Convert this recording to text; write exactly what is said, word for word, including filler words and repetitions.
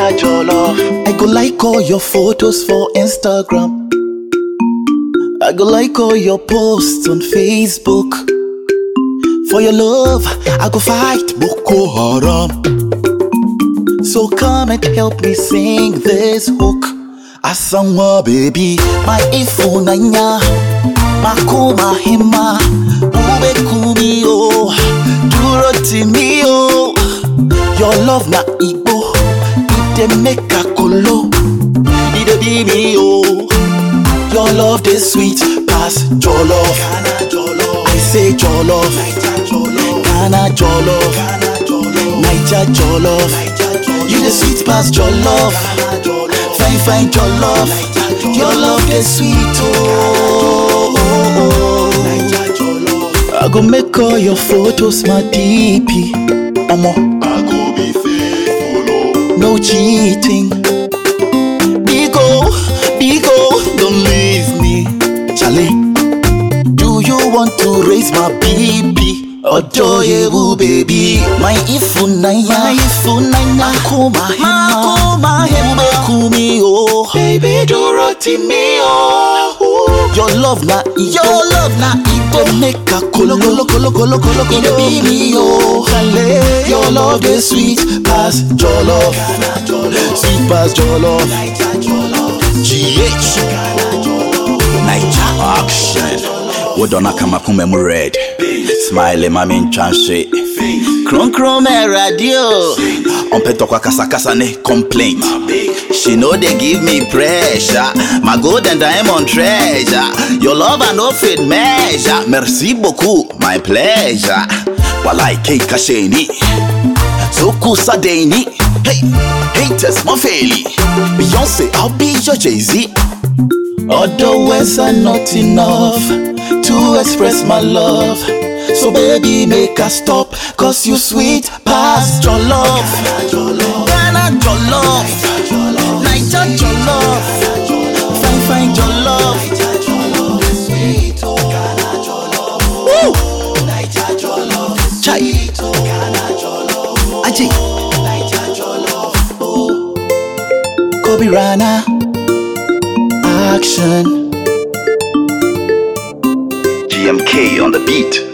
Naija jollof. I go like all your photos for Instagram. I go like all your posts on Facebook. For your love, I go fight Boko Haram. So come and help me sing this hook. Asanwa baby, my ifunanya, makuma hima, ube kumi o, duro timi o. Your love na igbo, ite meka kolo, ide be me o. Your love is sweet, pass jollof. I say jollof, Ghana jollof, Naija jollof. You the sweet pass jollof, fine fine jollof. Your love is sweet oh. I go make all your photos my D P. Omo, I go be faithful, oh. No cheating. Bigo, Bigo, don't leave me. Charlie, do you want to raise my B P? Odoyewu baby, my ifunaya, my ifunaya, makoma hema, makoma hema, kumi oh, baby do roti me oh. Your love na, your love na, ito meka kolo kolo kolo kolo kolo kolo be me oh. Your love is sweet, pass jollof, sweet pass jollof, G H, Naija action. Wodona kama kumemu red. Smile mami nchanche. Kron kron me radio. On peut talk kasa kasa ne complaint. She know they give me pressure. My gold and diamond treasure. Your love and no fit measure. Merci beaucoup, my pleasure. Walai ke kasheni. Zoku sadeni. Hey, haters my faili. Beyonce, I'll be your Jay-Z. Other words are not enough to express my love. So baby make us stop, cause you sweet past your love. Ghana your love, Naija your love, fine fine your love. Woo! Chai, Aji, Kobe Rana, action. G M K on the beat.